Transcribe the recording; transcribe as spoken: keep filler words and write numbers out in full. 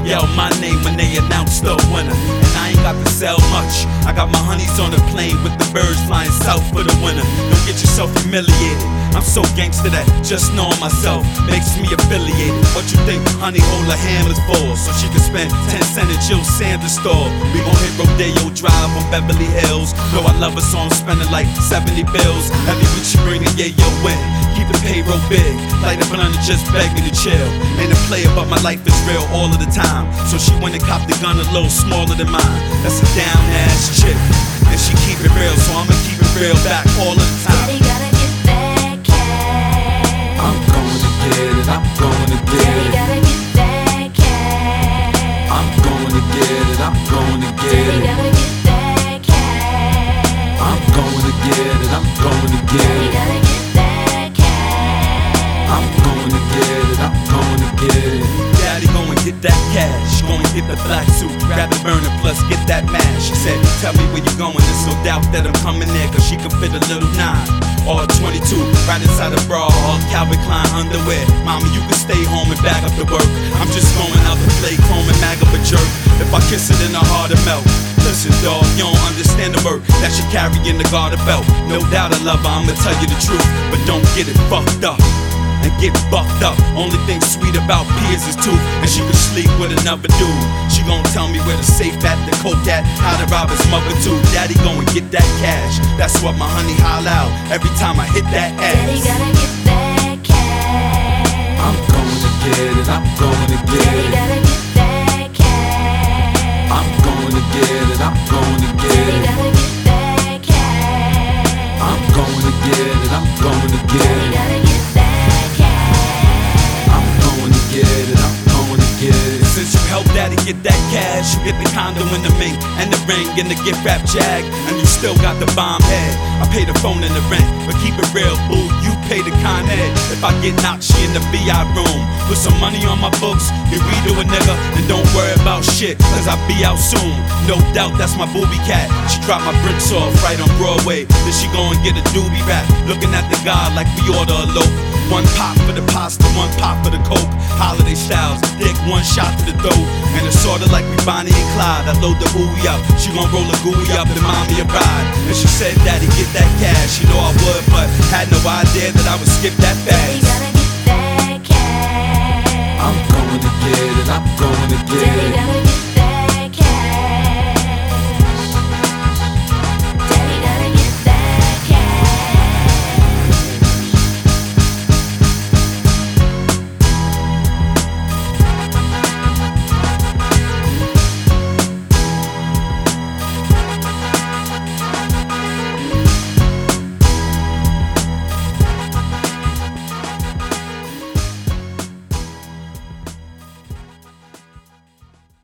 yell my name when they announce the winner. And I ain't got to sell much. I got my honeys on the plane with the birds flying south for the winter. Don't get yourself humiliated. I'm so gangster that just knowing myself makes me affiliated. What you think honey hold her hammers for? So she can spend ten cents at Jill Sanders store. We gon' hit Rodeo Drive on Beverly Hills. Though I love her, so I'm spending like seventy bills. Every week she bringin' yeah yo win. Keep the payroll big, like the blunt and just beg me to chill. Ain't a player, but my life is real all of the time. So she went and copped the gun a little smaller than mine. That's a down ass chick, and she keep it real, so I'ma keep it real back all of the time. Daddy gotta get that cash. I'm going to get it, I'm going to get Daddy it. gotta get that cash. I'm going to get it, I'm going to get Daddy it. gotta get that cash. I'm going to get it, I'm going to get Daddy it. gotta get that cash. I'm going to get it, I'm going to get it. Daddy go and get that cash, go and get the black suit, grab the burner, plus get that mash. She said, tell me where you going, there's no doubt that I'm coming there, cause she can fit a little nine or twenty-two, right inside a bra, or Calvin Klein underwear. Mama, you can stay home and back up to work. I'm just going out to play chrome and mag up a jerk. If I kiss it, then her heart will melt. Listen, dawg, you don't understand the work that she carry in the garter belt. No doubt I love her, I'ma tell you the truth, but don't get it fucked up and get bucked up. Only thing sweet about P is his tooth, and she can sleep with another dude. She gon' tell me where the safe at, the coke at, how to rob his mother too. Daddy go and get that cash, that's what my honey holler out every time I hit that Daddy ass. gotta get that cash. I'm going to get it, I'm going to get Daddy it. gotta get that cash. I'm going to get it, I'm going to get Daddy it. gotta get that cash. I'm going to get it, I'm going to get Daddy it. gotta get that cash. I'm going to get it, I'm going to get it. Since you helped daddy get that cash, you get the condo and the mink and the ring and the gift wrap jag, and you still got the bomb head. I pay the phone and the rent, but keep it real, boo, you pay the con ed. If I get knocked, she in the V I room. Put some money on my books, you redo a nigga, and don't worry about shit, cause I be out soon. No doubt that's my booby cat. She dropped my bricks off right on Broadway, then she go and get a doobie rap. Looking at the god like we oughta elope. One pop for the pasta, one pop for the coke. Holiday styles, dick one shot to the throat. And it's sorta like we Bonnie and Clyde. I load the ooey up, she gon' roll a gooey up and mommy a ride. And she said, daddy, get that cash. You know I would, but had no idea that I would skip that Daddy fast. gotta get that cash. I'm going to get it, I'm going to get Daddy it. gotta